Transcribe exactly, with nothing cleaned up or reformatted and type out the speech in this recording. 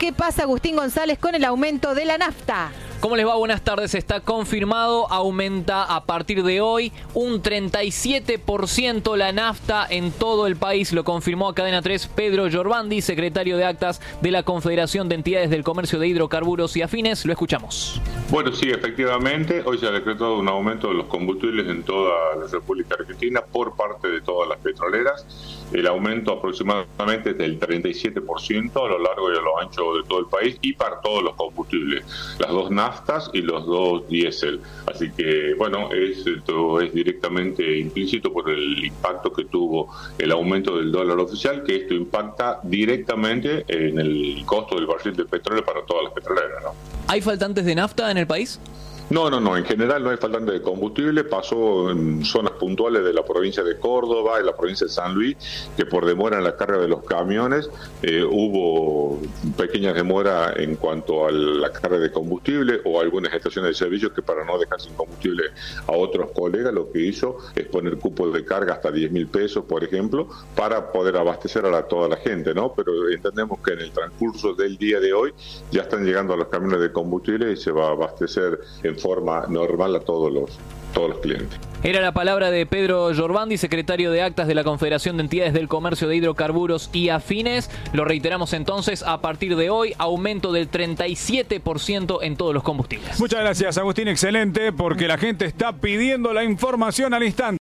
¿Qué pasa, Agustín González, con el aumento de la nafta? ¿Cómo les va? Buenas tardes. Está confirmado. Aumenta a partir de hoy un treinta y siete por ciento la nafta en todo el país. Lo confirmó a Cadena tres Pedro Giorvandi, secretario de Actas de la Confederación de Entidades del Comercio de Hidrocarburos y Afines. Lo escuchamos. Bueno, sí, efectivamente. Hoy se ha decretado un aumento de los combustibles en toda la República Argentina por parte de todas las petroleras. El aumento aproximadamente es del treinta y siete por ciento a lo largo y a lo ancho de todo el país y para todos los combustibles. Las dos naftas y los dos diésel. Así que, bueno, esto es directamente implícito por el impacto que tuvo el aumento del dólar oficial, que esto impacta directamente en el costo del barril de petróleo para todas las petroleras, ¿no? ¿Hay faltantes de nafta en el país? No, no, no. En general no hay faltante de combustible. Pasó en zonas puntuales de la provincia de Córdoba y la provincia de San Luis, que por demora en la carga de los camiones eh, hubo pequeñas demoras en cuanto a la carga de combustible o algunas estaciones de servicio que, para no dejar sin combustible a otros colegas, lo que hizo es poner cupos de carga hasta diez mil pesos, por ejemplo, para poder abastecer a la, toda la gente, ¿no? Pero entendemos que en el transcurso del día de hoy ya están llegando a los camiones de combustible y se va a abastecer en forma normal a todos los, todos los clientes. Era la palabra de Pedro Giorvandi, secretario de Actas de la Confederación de Entidades del Comercio de Hidrocarburos y Afines. Lo reiteramos entonces, a partir de hoy, aumento del treinta y siete por ciento en todos los combustibles. Muchas gracias, Agustín. Excelente, porque la gente está pidiendo la información al instante.